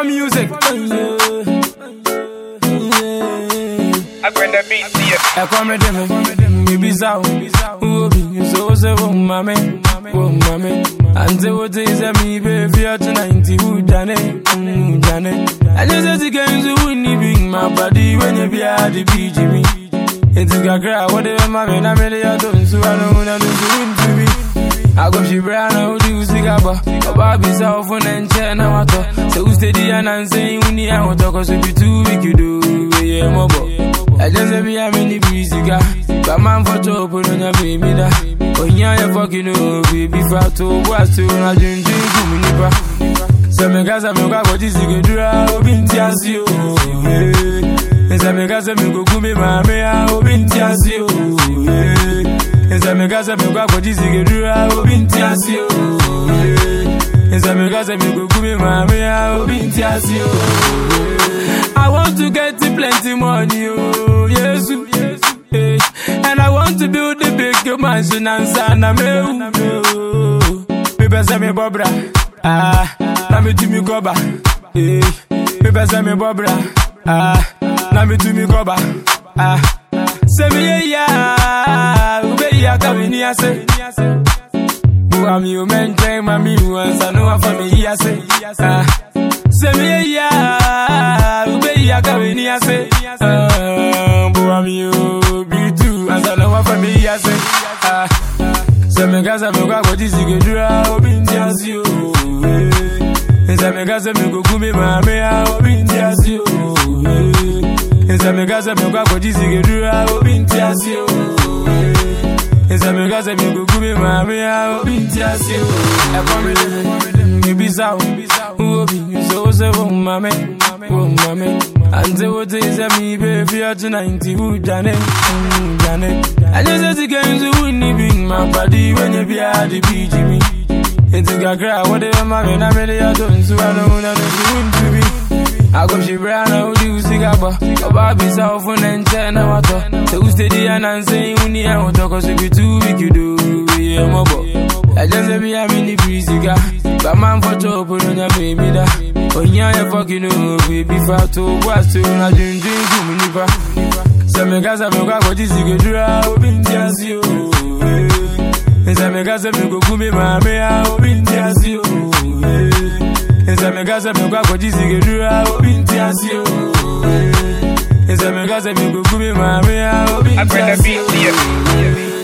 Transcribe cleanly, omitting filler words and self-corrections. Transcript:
music. I bring the beat to you. I come with them, me bizarre. Who be so mommy, and the what is a me baby at 90 who done it, I just said again to win me my body when you be at the BGB. It's a cry, whatever my man, I'm ready. I don't so I don't want to win to me. I go she brown, I would use the gabba. A Bobby South and Chen, I want to. So steady and saying, when you want to, cause if you too weak, you do, yeah, mobile. I just be a mini breezy guy. But man for top on your baby da. When you're fucking oh baby fat to was to I drink to so me gas me go what is you do binti asio. Esa me gas me go kumi mame a binti asio. Esa me gas me go what is you do binti asio. Esa me gas me go kumi mame a binti asio. I want to get plenty money, oh, yes, and I want to build a big mansion and sana me. People say me Bobra, na me to me goba. People say me Bobra, na me to me goba. Say me ya, ube ya kabini ase. I'm you man, train my me once I know for me ya say. Say me ya, ube ya kabini ase. I'm you be too as I know for me ya say. Say me gas me go what is you do binti asio. Say me gas me go kumi mame a binti asio. Say me gas me go what is you do binti asio. Esa me gas me go kumi mame a binti asio. I come with me bizarre. Who be so mommy, and the what is a me baby at 90 who done it, I just said again to win me my body when you be at the BGB. It's a cry, whatever my man, I'm ready. I don't so I don't want to win to be. I go she brown, I would use the gabba. A Bobby South and Chen, I want to. So steady and saying, when you want to, cause if you too weak, you do, yeah, mobile. I just be a mini breezy guy. But man for top on your baby da. When you're fucking oh baby fat to was to I drink to me nipa. So me gas me go what is you do binti asio. So me gas me go kumi mame a binti asio. So me gas me go what is you do binti asio. So me gas me go kumi mame a binti asio. I bring the beat to you.